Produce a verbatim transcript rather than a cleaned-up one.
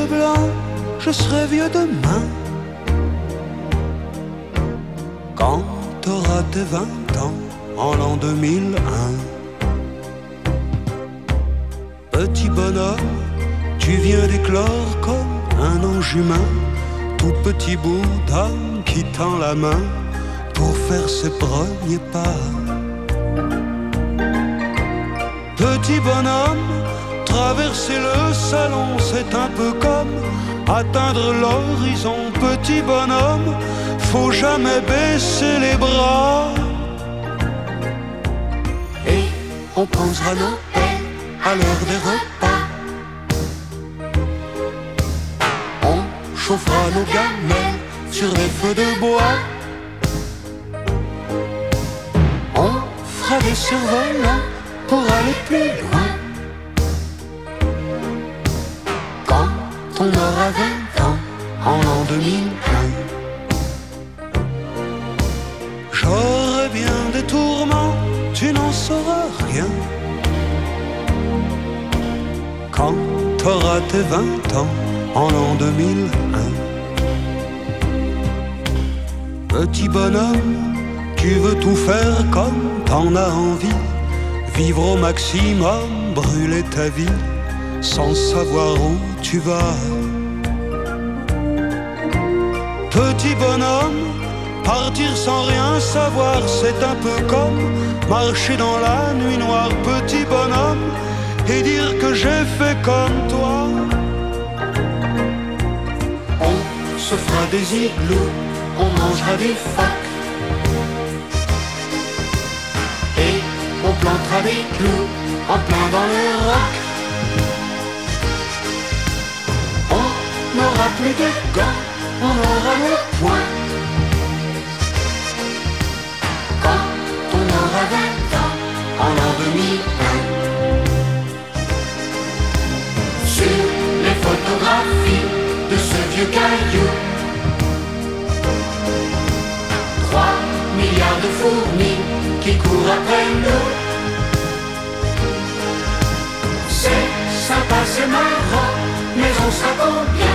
blanc, je serai vieux demain. Quand t'auras tes vingt ans, en l'an deux mille un. Petit bonhomme, tu viens d'éclore comme un ange humain, tout petit bout d'âme qui tend la main pour faire ses premiers pas. Petit bonhomme, traverser le salon, c'est un peu comme atteindre l'horizon. Petit bonhomme, faut jamais baisser les bras. Et on posera nos pelles à l'heure des repas. On chauffera nos gamelles sur des feux de bois. On fera des survolants pour aller plus loin. Quand on aura vingt ans, en l'an deux mille un. J'aurai bien des tourments, tu n'en sauras rien. Quand t'auras tes vingt ans, en l'an deux mille un. Petit bonhomme, tu veux tout faire comme t'en as envie, vivre au maximum, brûler ta vie, sans savoir où tu vas. Petit bonhomme, partir sans rien savoir, c'est un peu comme marcher dans la nuit noire. Petit bonhomme, et dire que j'ai fait comme toi. On se fera des igloos, on mangera des phaques, et on plantera des clous en plein dans le roc. On n'aura plus de gants, on aura le poing. Quand on aura vingt ans, en l'an deux mille un. Sur les photographies de ce vieux caillou, trois milliards de fourmis qui courent après nous. C'est sympa, c'est marrant, mais on sera combien